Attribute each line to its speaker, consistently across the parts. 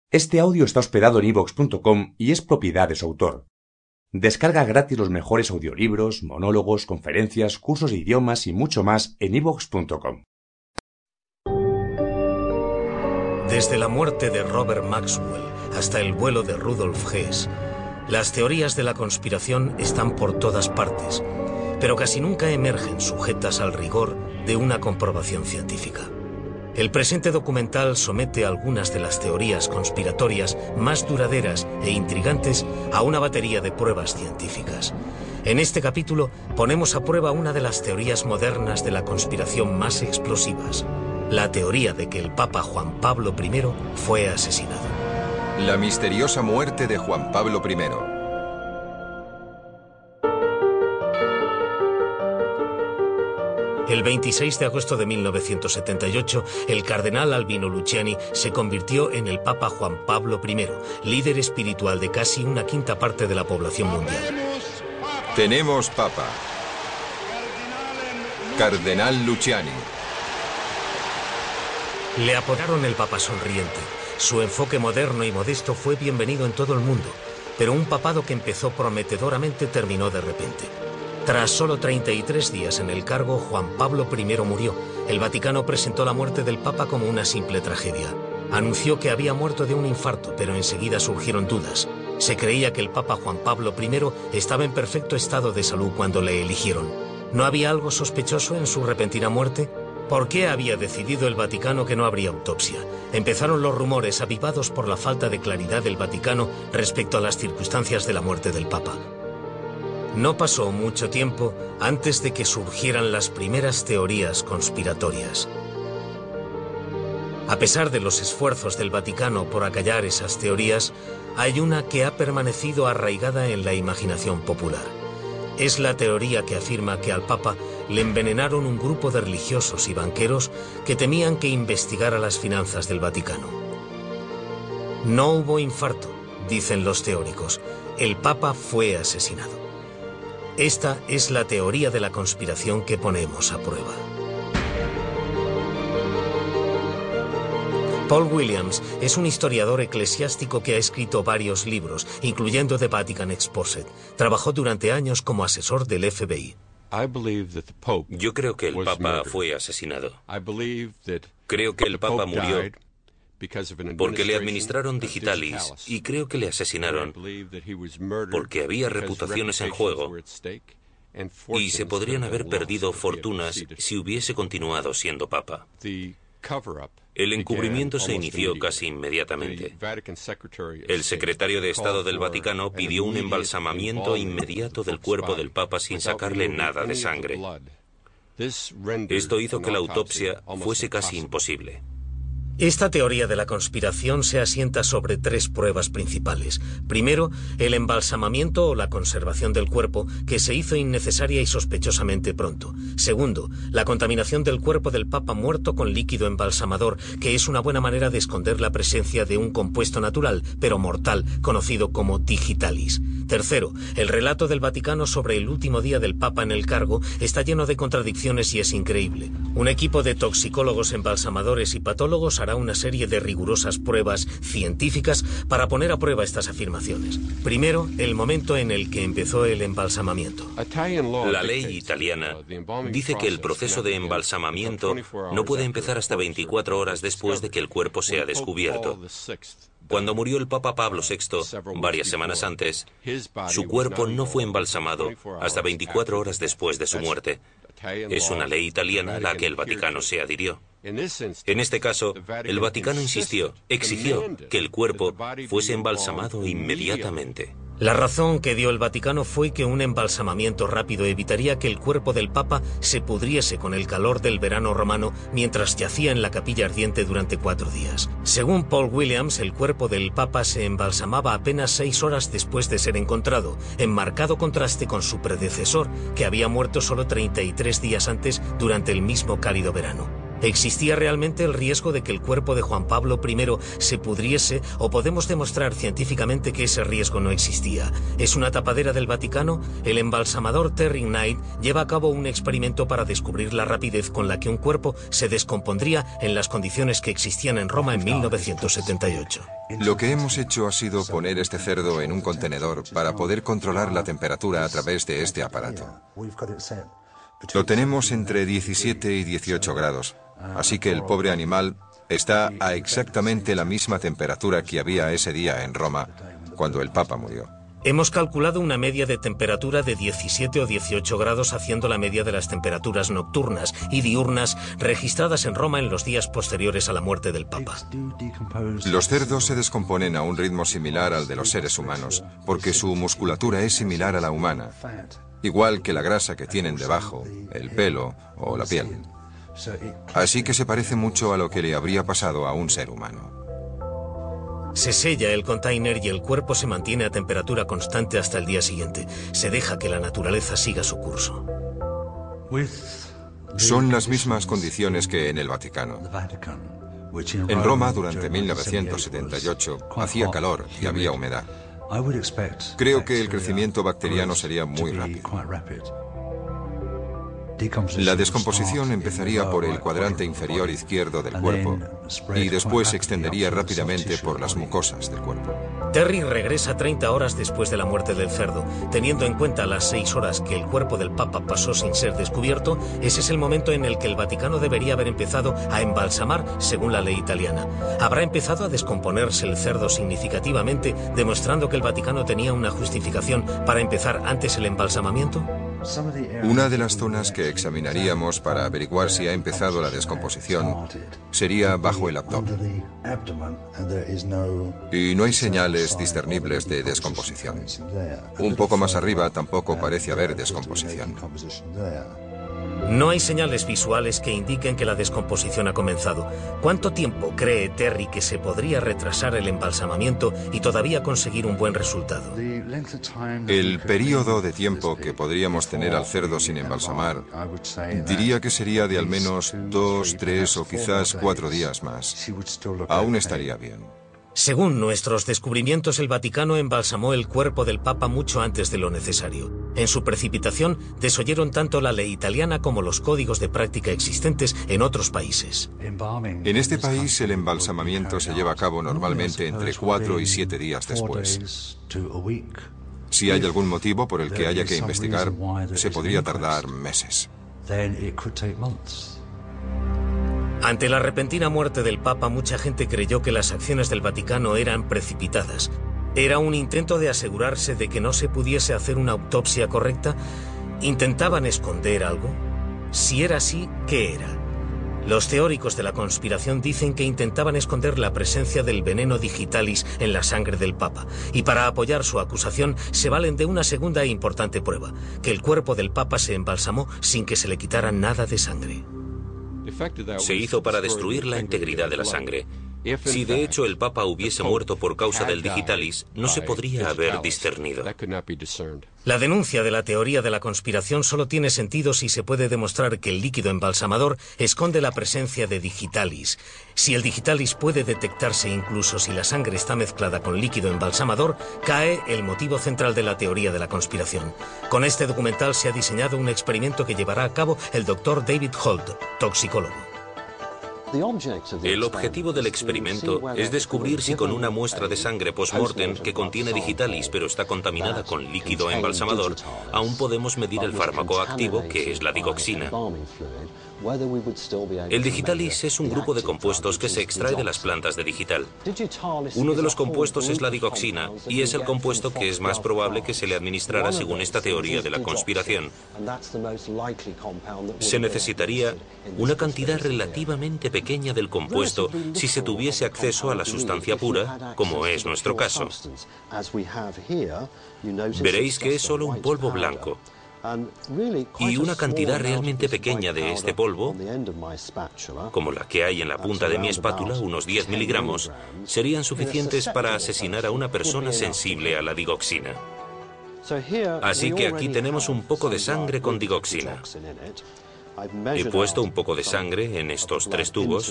Speaker 1: Este audio está hospedado en iVoox.com y es propiedad de su autor. Descarga gratis los mejores audiolibros, monólogos, conferencias, cursos de idiomas y mucho más en iVoox.com.
Speaker 2: Desde la muerte de Robert Maxwell hasta el vuelo de Rudolf Hess, las teorías de la conspiración están por todas partes, pero casi nunca emergen sujetas al rigor de una comprobación científica. El presente documental somete algunas de las teorías conspiratorias más duraderas e intrigantes a una batería de pruebas científicas. En este capítulo ponemos a prueba una de las teorías modernas de la conspiración más explosivas, la teoría de que el Papa Juan Pablo I fue asesinado.
Speaker 3: La misteriosa muerte de Juan Pablo I.
Speaker 2: El 26 de agosto de 1978, el cardenal Albino Luciani se convirtió en el Papa Juan Pablo I, líder espiritual de casi una quinta parte de la población mundial.
Speaker 3: Tenemos Papa. Cardenal Luciani.
Speaker 2: Le apodaron el Papa Sonriente. Su enfoque moderno y modesto fue bienvenido en todo el mundo, pero un papado que empezó prometedoramente terminó de repente. Tras solo 33 días en el cargo, Juan Pablo I murió. El Vaticano presentó la muerte del Papa como una simple tragedia. Anunció que había muerto de un infarto, pero enseguida surgieron dudas. Se creía que el Papa Juan Pablo I estaba en perfecto estado de salud cuando le eligieron. ¿No había algo sospechoso en su repentina muerte? ¿Por qué había decidido el Vaticano que no habría autopsia? Empezaron los rumores avivados por la falta de claridad del Vaticano respecto a las circunstancias de la muerte del Papa. No pasó mucho tiempo antes de que surgieran las primeras teorías conspiratorias. A pesar de los esfuerzos del Vaticano por acallar esas teorías, hay una que ha permanecido arraigada en la imaginación popular. Es la teoría que afirma que al Papa le envenenaron un grupo de religiosos y banqueros que temían que investigara las finanzas del Vaticano. No hubo infarto, dicen los teóricos. El Papa fue asesinado. Esta es la teoría de la conspiración que ponemos a prueba. Paul Williams es un historiador eclesiástico que ha escrito varios libros, incluyendo The Vatican Exposed. Trabajó durante años como asesor del FBI.
Speaker 4: Yo creo que el Papa fue asesinado. Creo que el Papa murió porque le administraron digitalis y creo que le asesinaron porque había reputaciones en juego y se podrían haber perdido fortunas si hubiese continuado siendo Papa. El encubrimiento se inició casi inmediatamente. El secretario de Estado del Vaticano pidió un embalsamamiento inmediato del cuerpo del Papa sin sacarle nada de sangre. Esto hizo que la autopsia fuese casi imposible.
Speaker 2: Esta teoría de la conspiración se asienta sobre tres pruebas principales. Primero, el embalsamamiento o la conservación del cuerpo, que se hizo innecesaria y sospechosamente pronto. Segundo, la contaminación del cuerpo del Papa muerto con líquido embalsamador, que es una buena manera de esconder la presencia de un compuesto natural, pero mortal, conocido como digitalis. Tercero, el relato del Vaticano sobre el último día del Papa en el cargo está lleno de contradicciones y es increíble. Un equipo de toxicólogos, embalsamadores y patólogos hará una serie de rigurosas pruebas científicas para poner a prueba estas afirmaciones. Primero, el momento en el que empezó el embalsamamiento.
Speaker 4: La ley italiana dice que el proceso de embalsamamiento no puede empezar hasta 24 horas después de que el cuerpo sea descubierto. Cuando murió el Papa Pablo VI, varias semanas antes, su cuerpo no fue embalsamado hasta 24 horas después de su muerte. Es una ley italiana a la que el Vaticano se adhirió. En este caso, el Vaticano exigió que el cuerpo fuese embalsamado inmediatamente.
Speaker 2: La razón que dio el Vaticano fue que un embalsamamiento rápido evitaría que el cuerpo del Papa se pudriese con el calor del verano romano mientras yacía en la capilla ardiente durante 4 días. Según Paul Williams, el cuerpo del Papa se embalsamaba apenas 6 horas después de ser encontrado, en marcado contraste con su predecesor, que había muerto solo 33 días antes durante el mismo cálido verano. ¿Existía realmente el riesgo de que el cuerpo de Juan Pablo I se pudriese o podemos demostrar científicamente que ese riesgo no existía? ¿Es una tapadera del Vaticano? El embalsamador Terry Knight lleva a cabo un experimento para descubrir la rapidez con la que un cuerpo se descompondría en las condiciones que existían en Roma en 1978.
Speaker 3: Lo que hemos hecho ha sido poner este cerdo en un contenedor para poder controlar la temperatura a través de este aparato. Lo tenemos entre 17 y 18 grados. Así que el pobre animal está a exactamente la misma temperatura que había ese día en Roma, cuando el Papa murió.
Speaker 2: Hemos calculado una media de temperatura de 17 o 18 grados haciendo la media de las temperaturas nocturnas y diurnas registradas en Roma en los días posteriores a la muerte del Papa.
Speaker 3: Los cerdos se descomponen a un ritmo similar al de los seres humanos, porque su musculatura es similar a la humana, igual que la grasa que tienen debajo, el pelo o la piel. Así que se parece mucho a lo que le habría pasado a un ser humano.
Speaker 2: Se sella el container y el cuerpo se mantiene a temperatura constante hasta el día siguiente. Se deja que la naturaleza siga su curso.
Speaker 3: Son las mismas condiciones que en el Vaticano. En Roma, durante 1978, hacía calor y había humedad. Creo que el crecimiento bacteriano sería muy rápido. La descomposición empezaría por el cuadrante inferior izquierdo del cuerpo y después se extendería rápidamente por las mucosas del cuerpo.
Speaker 2: Terry regresa 30 horas después de la muerte del cerdo. Teniendo en cuenta las 6 horas que el cuerpo del Papa pasó sin ser descubierto, ese es el momento en el que el Vaticano debería haber empezado a embalsamar según la ley italiana. ¿Habrá empezado a descomponerse el cerdo significativamente, demostrando que el Vaticano tenía una justificación para empezar antes el embalsamamiento?
Speaker 3: Una de las zonas que examinaríamos para averiguar si ha empezado la descomposición sería bajo el abdomen. Y no hay señales discernibles de descomposición. Un poco más arriba tampoco parece haber descomposición.
Speaker 2: No hay señales visuales que indiquen que la descomposición ha comenzado. ¿Cuánto tiempo cree Terry que se podría retrasar el embalsamamiento y todavía conseguir un buen resultado?
Speaker 3: El periodo de tiempo que podríamos tener al cerdo sin embalsamar, diría que sería de al menos 2, 3 o quizás 4 días más. Aún estaría bien.
Speaker 2: Según nuestros descubrimientos, el Vaticano embalsamó el cuerpo del Papa mucho antes de lo necesario. En su precipitación, desoyeron tanto la ley italiana como los códigos de práctica existentes en otros países.
Speaker 3: En este país, el embalsamamiento se lleva a cabo normalmente entre 4 y 7 días después. Si hay algún motivo por el que haya que investigar, se podría tardar meses.
Speaker 2: Ante la repentina muerte del Papa, mucha gente creyó que las acciones del Vaticano eran precipitadas. ¿Era un intento de asegurarse de que no se pudiese hacer una autopsia correcta? ¿Intentaban esconder algo? Si era así, ¿qué era? Los teóricos de la conspiración dicen que intentaban esconder la presencia del veneno digitalis en la sangre del Papa, y para apoyar su acusación se valen de una segunda e importante prueba, que el cuerpo del Papa se embalsamó sin que se le quitara nada de sangre.
Speaker 4: Se hizo para destruir la integridad de la sangre. Si de hecho el Papa hubiese muerto por causa del digitalis, no se podría haber discernido.
Speaker 2: La denuncia de la teoría de la conspiración solo tiene sentido si se puede demostrar que el líquido embalsamador esconde la presencia de digitalis. Si el digitalis puede detectarse incluso si la sangre está mezclada con líquido embalsamador, cae el motivo central de la teoría de la conspiración. Con este documental se ha diseñado un experimento que llevará a cabo el Dr. David Holt, toxicólogo.
Speaker 4: El objetivo del experimento es descubrir si con una muestra de sangre post-mortem que contiene digitalis pero está contaminada con líquido embalsamador, aún podemos medir el fármaco activo, que es la digoxina. El digitalis es un grupo de compuestos que se extrae de las plantas de digital. Uno de los compuestos es la digoxina y es el compuesto que es más probable que se le administrara según esta teoría de la conspiración. Se necesitaría una cantidad relativamente pequeña del compuesto si se tuviese acceso a la sustancia pura, como es nuestro caso. Veréis que es solo un polvo blanco. Y una cantidad realmente pequeña de este polvo, como la que hay en la punta de mi espátula, unos 10 miligramos, serían suficientes para asesinar a una persona sensible a la digoxina. Así que aquí tenemos un poco de sangre con digoxina. He puesto un poco de sangre en estos 3 tubos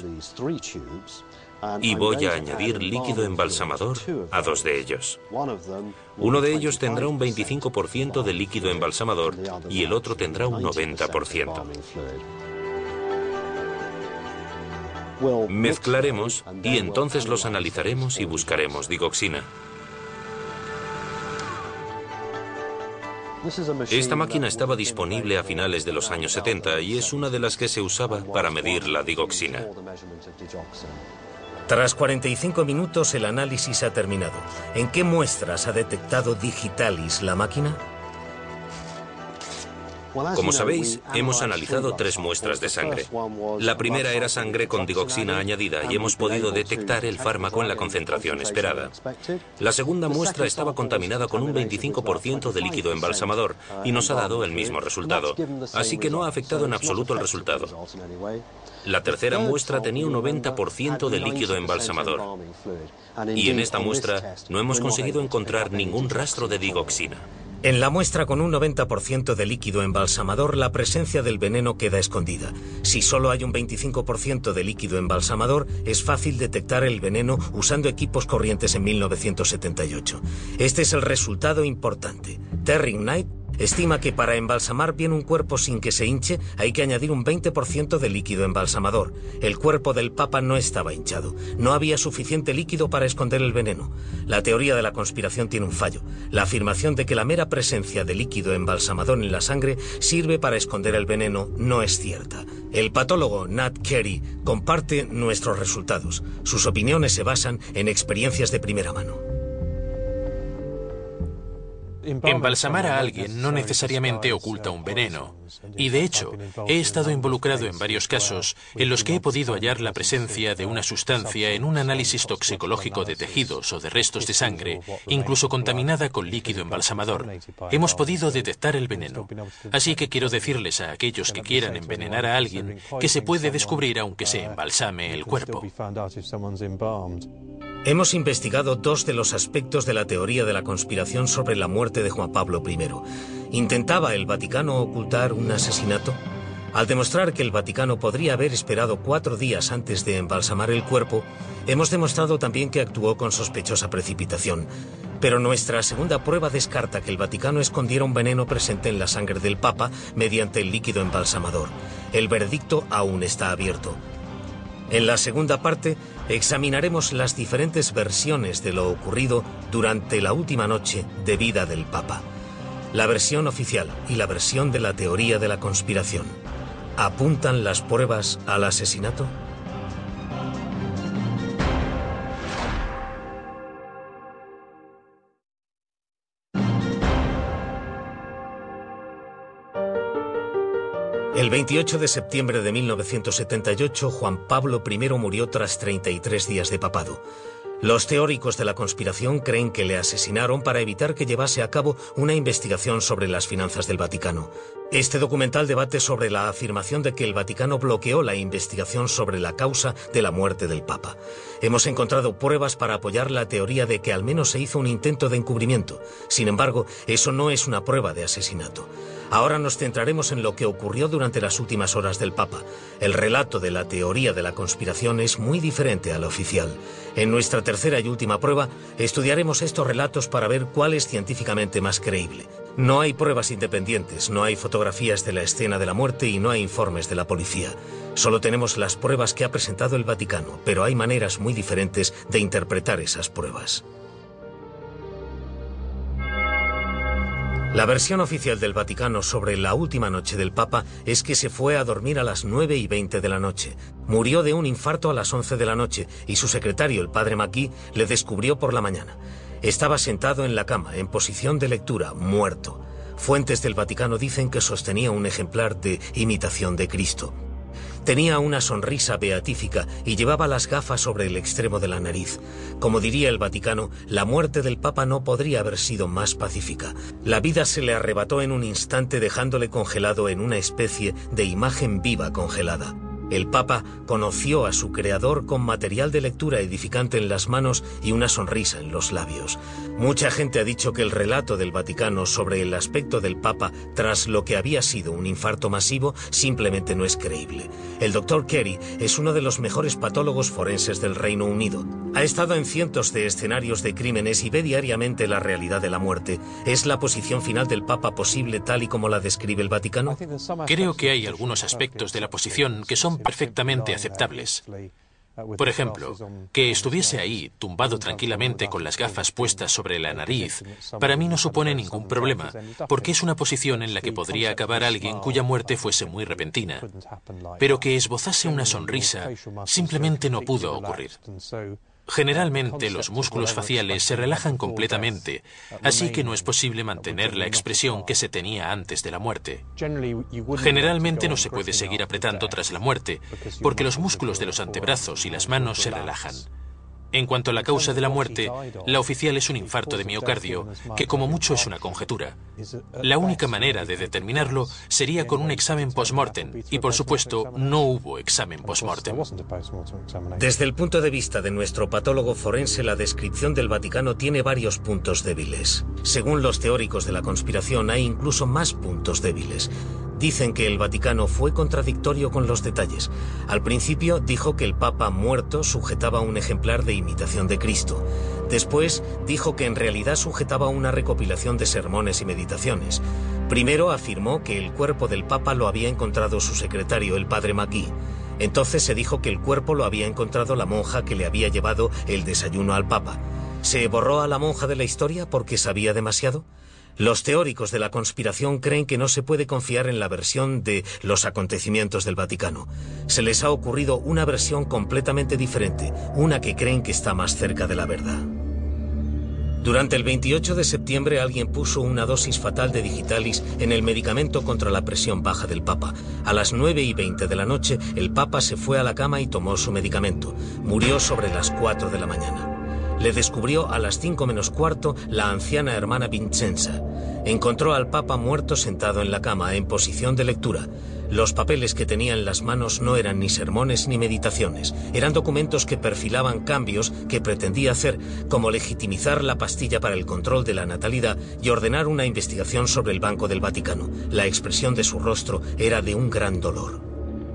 Speaker 4: y voy a añadir líquido embalsamador a 2 de ellos. Uno de ellos tendrá un 25% de líquido embalsamador y el otro tendrá un 90%. Mezclaremos y entonces los analizaremos y buscaremos digoxina. Esta máquina estaba disponible a finales de los años 70 y es una de las que se usaba para medir la digoxina.
Speaker 2: Tras 45 minutos el análisis ha terminado. ¿En qué muestras ha detectado Digitalis la máquina?
Speaker 4: Como sabéis, hemos analizado 3 muestras de sangre. La primera era sangre con digoxina añadida y hemos podido detectar el fármaco en la concentración esperada. La segunda muestra estaba contaminada con un 25% de líquido embalsamador y nos ha dado el mismo resultado, así que no ha afectado en absoluto el resultado. La tercera muestra tenía un 90% de líquido embalsamador y en esta muestra no hemos conseguido encontrar ningún rastro de digoxina.
Speaker 2: En la muestra con un 90% de líquido embalsamador, la presencia del veneno queda escondida. Si solo hay un 25% de líquido embalsamador, es fácil detectar el veneno usando equipos corrientes en 1978. Este es el resultado importante. Terry Knight estima que para embalsamar bien un cuerpo sin que se hinche hay que añadir un 20% de líquido embalsamador. El cuerpo del Papa no estaba hinchado. No había suficiente líquido para esconder el veneno. La teoría de la conspiración tiene un fallo. La afirmación de que la mera presencia de líquido embalsamador en la sangre sirve para esconder el veneno no es cierta. El patólogo Nat Carey comparte nuestros resultados. Sus opiniones se basan en experiencias de primera mano.
Speaker 5: Embalsamar a alguien no necesariamente oculta un veneno. Y de hecho, he estado involucrado en varios casos en los que he podido hallar la presencia de una sustancia en un análisis toxicológico de tejidos o de restos de sangre, incluso contaminada con líquido embalsamador. Hemos podido detectar el veneno. Así que quiero decirles a aquellos que quieran envenenar a alguien que se puede descubrir aunque se embalsame el cuerpo.
Speaker 2: Hemos investigado 2 de los aspectos de la teoría de la conspiración sobre la muerte de Juan Pablo I. ¿Intentaba el Vaticano ocultar un asesinato? Al demostrar que el Vaticano podría haber esperado 4 días antes de embalsamar el cuerpo, hemos demostrado también que actuó con sospechosa precipitación. Pero nuestra segunda prueba descarta que el Vaticano escondiera un veneno presente en la sangre del Papa mediante el líquido embalsamador. El veredicto aún está abierto. En la segunda parte, examinaremos las diferentes versiones de lo ocurrido durante la última noche de vida del Papa. La versión oficial y la versión de la teoría de la conspiración. ¿Apuntan las pruebas al asesinato? El 28 de septiembre de 1978, Juan Pablo I murió tras 33 días de papado. Los teóricos de la conspiración creen que le asesinaron para evitar que llevase a cabo una investigación sobre las finanzas del Vaticano. Este documental debate sobre la afirmación de que el Vaticano bloqueó la investigación sobre la causa de la muerte del Papa. Hemos encontrado pruebas para apoyar la teoría de que al menos se hizo un intento de encubrimiento. Sin embargo, eso no es una prueba de asesinato. Ahora nos centraremos en lo que ocurrió durante las últimas horas del Papa. El relato de la teoría de la conspiración es muy diferente al oficial. En nuestra tercera y última prueba, estudiaremos estos relatos para ver cuál es científicamente más creíble. No hay pruebas independientes, no hay fotografías de la escena de la muerte y no hay informes de la policía. Solo tenemos las pruebas que ha presentado el Vaticano, pero hay maneras muy diferentes de interpretar esas pruebas. La versión oficial del Vaticano sobre la última noche del Papa es que se fue a dormir a las 9:20 de la noche. Murió de un infarto a las 11 de la noche y su secretario, el padre McGee, le descubrió por la mañana. Estaba sentado en la cama, en posición de lectura, muerto. Fuentes del Vaticano dicen que sostenía un ejemplar de Imitación de Cristo. Tenía una sonrisa beatífica y llevaba las gafas sobre el extremo de la nariz. Como diría el Vaticano, la muerte del Papa no podría haber sido más pacífica. La vida se le arrebató en un instante dejándole congelado en una especie de imagen viva congelada. El Papa conoció a su creador con material de lectura edificante en las manos y una sonrisa en los labios. Mucha gente ha dicho que el relato del Vaticano sobre el aspecto del Papa tras lo que había sido un infarto masivo simplemente no es creíble. El Dr. Carey es uno de los mejores patólogos forenses del Reino Unido. Ha estado en cientos de escenarios de crímenes y ve diariamente la realidad de la muerte. ¿Es la posición final del Papa posible tal y como la describe el Vaticano?
Speaker 5: Creo que hay algunos aspectos de la posición que son perfectamente aceptables. Por ejemplo, que estuviese ahí, tumbado tranquilamente con las gafas puestas sobre la nariz, para mí no supone ningún problema, porque es una posición en la que podría acabar alguien cuya muerte fuese muy repentina. Pero que esbozase una sonrisa simplemente no pudo ocurrir. Generalmente los músculos faciales se relajan completamente, así que no es posible mantener la expresión que se tenía antes de la muerte. Generalmente no se puede seguir apretando tras la muerte, porque los músculos de los antebrazos y las manos se relajan. En cuanto a la causa de la muerte, la oficial es un infarto de miocardio, que como mucho es una conjetura. La única manera de determinarlo sería con un examen post-mortem, y por supuesto no hubo examen post-mortem.
Speaker 2: Desde el punto de vista de nuestro patólogo forense, la descripción del Vaticano tiene varios puntos débiles. Según los teóricos de la conspiración, hay incluso más puntos débiles. Dicen que el Vaticano fue contradictorio con los detalles. Al principio dijo que el Papa muerto sujetaba un ejemplar de Imitación de Cristo. Después dijo que en realidad sujetaba una recopilación de sermones y meditaciones. Primero afirmó que el cuerpo del Papa lo había encontrado su secretario, el padre Magui. Entonces se dijo que el cuerpo lo había encontrado la monja que le había llevado el desayuno al Papa. ¿Se borró a la monja de la historia porque sabía demasiado? Los teóricos de la conspiración creen que no se puede confiar en la versión de los acontecimientos del Vaticano. Se les ha ocurrido una versión completamente diferente, una que creen que está más cerca de la verdad. Durante el 28 de septiembre alguien puso una dosis fatal de Digitalis en el medicamento contra la presión baja del Papa. A las 9:20 de la noche, el Papa se fue a la cama y tomó su medicamento. Murió sobre las 4 de la mañana. Le descubrió a las 5 menos cuarto la anciana hermana Vincenza. Encontró al Papa muerto sentado en la cama, en posición de lectura. Los papeles que tenía en las manos no eran ni sermones ni meditaciones. Eran documentos que perfilaban cambios que pretendía hacer, como legitimizar la pastilla para el control de la natalidad y ordenar una investigación sobre el Banco del Vaticano. La expresión de su rostro era de un gran dolor.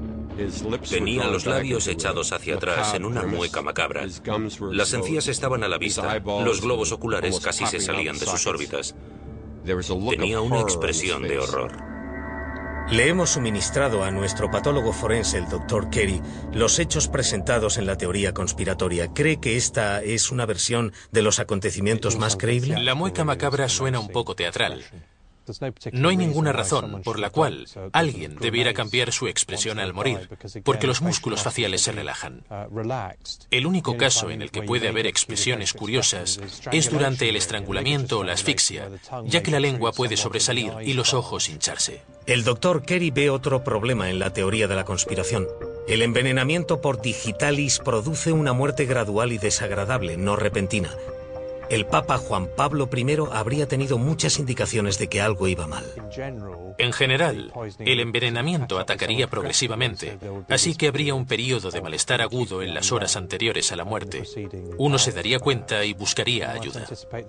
Speaker 4: Tenía los labios echados hacia atrás en una mueca macabra. Las encías estaban a la vista, los globos oculares casi se salían de sus órbitas. Tenía una expresión de horror.
Speaker 2: Le hemos suministrado a nuestro patólogo forense, el Dr. Carey, los hechos presentados en la teoría conspiratoria. ¿Cree que esta es una versión de los acontecimientos más creíble?
Speaker 5: La mueca macabra suena un poco teatral. No hay ninguna razón por la cual alguien debiera cambiar su expresión al morir, porque los músculos faciales se relajan. El único caso en el que puede haber expresiones curiosas es durante el estrangulamiento o la asfixia, ya que la lengua puede sobresalir y los ojos hincharse.
Speaker 2: El Dr. Carey ve otro problema en la teoría de la conspiración. El envenenamiento por Digitalis produce una muerte gradual y desagradable, no repentina. El Papa Juan Pablo I habría tenido muchas indicaciones de que algo iba mal.
Speaker 5: En general, el envenenamiento atacaría progresivamente, así que habría un periodo de malestar agudo en las horas anteriores a la muerte. Uno se daría cuenta y buscaría ayuda.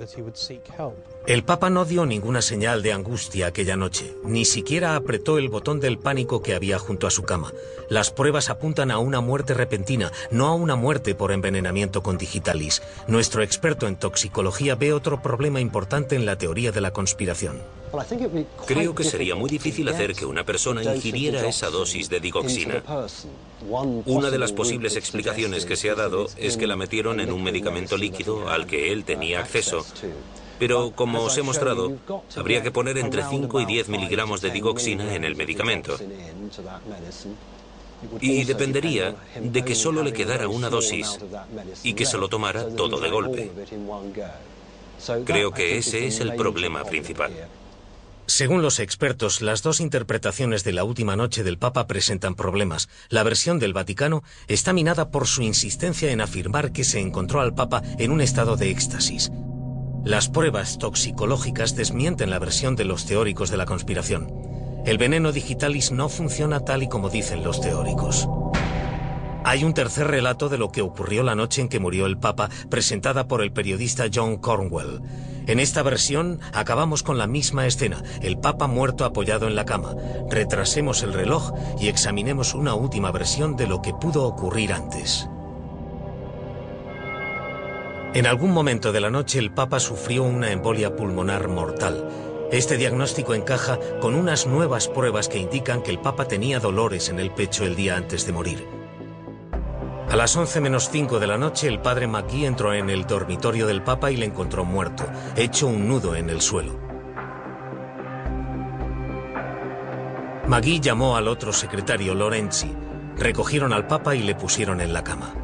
Speaker 2: El Papa no dio ninguna señal de angustia aquella noche, ni siquiera apretó el botón del pánico que había junto a su cama. Las pruebas apuntan a una muerte repentina, no a una muerte por envenenamiento con Digitalis. Nuestro experto en toxicología ve otro problema importante en la teoría de la conspiración.
Speaker 4: Creo que sería muy difícil hacer que una persona ingiriera esa dosis de digoxina. Una de las posibles explicaciones que se ha dado es que la metieron en un medicamento líquido al que él tenía acceso. Pero, como os he mostrado, habría que poner entre 5 y 10 miligramos de digoxina en el medicamento. Y dependería de que solo le quedara una dosis y que se lo tomara todo de golpe. Creo que ese es el problema principal.
Speaker 2: Según los expertos, las dos interpretaciones de la última noche del Papa presentan problemas. La versión del Vaticano está minada por su insistencia en afirmar que se encontró al Papa en un estado de éxtasis. Las pruebas toxicológicas desmienten la versión de los teóricos de la conspiración. El veneno Digitalis no funciona tal y como dicen los teóricos. Hay un tercer relato de lo que ocurrió la noche en que murió el Papa, presentada por el periodista John Cornwell. En esta versión acabamos con la misma escena, el Papa muerto apoyado en la cama. Retrasemos el reloj y examinemos una última versión de lo que pudo ocurrir antes. En algún momento de la noche el Papa sufrió una embolia pulmonar mortal. Este diagnóstico encaja con unas nuevas pruebas que indican que el Papa tenía dolores en el pecho el día antes de morir. A las 11:05 de la noche, el padre McGee entró en el dormitorio del Papa y le encontró muerto, hecho un nudo en el suelo. McGee llamó al otro secretario, Lorenzi. Recogieron al Papa y le pusieron en la cama.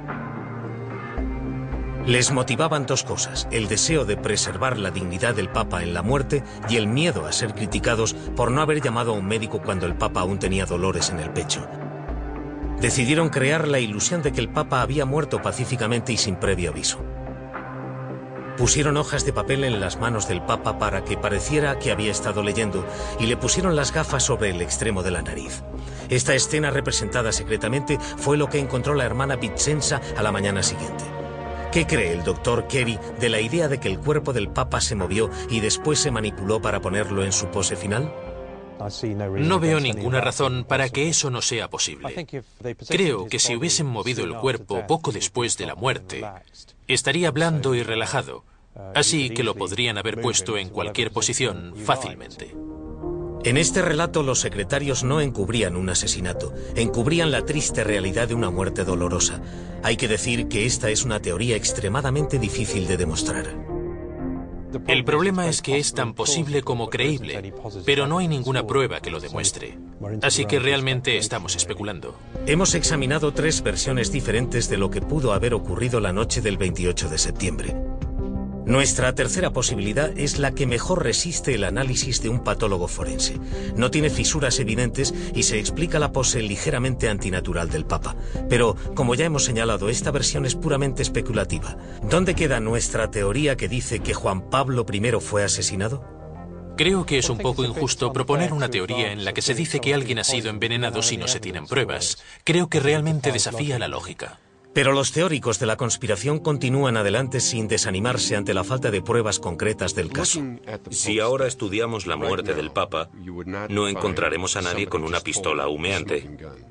Speaker 2: Les motivaban dos cosas, el deseo de preservar la dignidad del Papa en la muerte y el miedo a ser criticados por no haber llamado a un médico cuando el Papa aún tenía dolores en el pecho. Decidieron crear la ilusión de que el Papa había muerto pacíficamente y sin previo aviso. Pusieron hojas de papel en las manos del Papa para que pareciera que había estado leyendo y le pusieron las gafas sobre el extremo de la nariz. Esta escena representada secretamente fue lo que encontró la hermana Vicenza a la mañana siguiente. ¿Qué cree el doctor Kerry de la idea de que el cuerpo del Papa se movió y después se manipuló para ponerlo en su pose final?
Speaker 5: No veo ninguna razón para que eso no sea posible. Creo que si hubiesen movido el cuerpo poco después de la muerte, estaría blando y relajado, así que lo podrían haber puesto en cualquier posición fácilmente.
Speaker 2: En este relato los secretarios no encubrían un asesinato, encubrían la triste realidad de una muerte dolorosa. Hay que decir que esta es una teoría extremadamente difícil de demostrar.
Speaker 5: El problema es que es tan posible como creíble, pero no hay ninguna prueba que lo demuestre. Así que realmente estamos especulando.
Speaker 2: Hemos examinado tres versiones diferentes de lo que pudo haber ocurrido la noche del 28 de septiembre. Nuestra tercera posibilidad es la que mejor resiste el análisis de un patólogo forense. No tiene fisuras evidentes y se explica la pose ligeramente antinatural del Papa. Pero, como ya hemos señalado, esta versión es puramente especulativa. ¿Dónde queda nuestra teoría que dice que Juan Pablo I fue asesinado?
Speaker 5: Creo que es un poco injusto proponer una teoría en la que se dice que alguien ha sido envenenado si no se tienen pruebas. Creo que realmente desafía la lógica.
Speaker 2: Pero los teóricos de la conspiración continúan adelante sin desanimarse ante la falta de pruebas concretas del caso.
Speaker 4: Si ahora estudiamos la muerte del Papa, no encontraremos a nadie con una pistola humeante.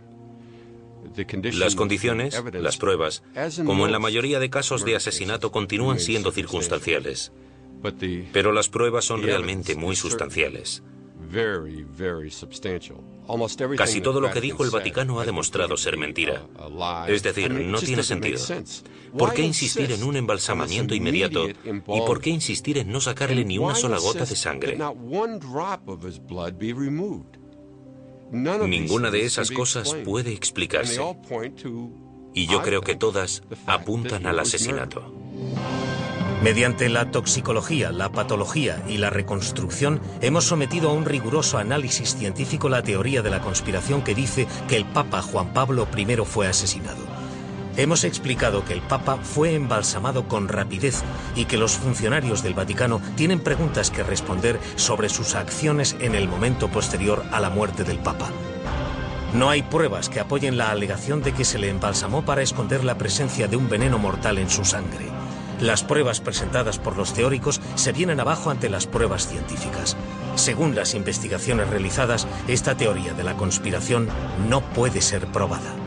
Speaker 4: Las condiciones, las pruebas, como en la mayoría de casos de asesinato, continúan siendo circunstanciales. Pero las pruebas son realmente muy sustanciales. Casi todo lo que dijo el Vaticano ha demostrado ser mentira. Es decir, no tiene sentido. ¿Por qué insistir en un embalsamamiento inmediato? ¿Y por qué insistir en no sacarle ni una sola gota de sangre? Ninguna de esas cosas puede explicarse. Y yo creo que todas apuntan al asesinato.
Speaker 2: Mediante la toxicología, la patología y la reconstrucción, hemos sometido a un riguroso análisis científico la teoría de la conspiración que dice que el Papa Juan Pablo I fue asesinado. Hemos explicado que el Papa fue embalsamado con rapidez y que los funcionarios del Vaticano tienen preguntas que responder sobre sus acciones en el momento posterior a la muerte del Papa. No hay pruebas que apoyen la alegación de que se le embalsamó para esconder la presencia de un veneno mortal en su sangre. Las pruebas presentadas por los teóricos se vienen abajo ante las pruebas científicas. Según las investigaciones realizadas, esta teoría de la conspiración no puede ser probada.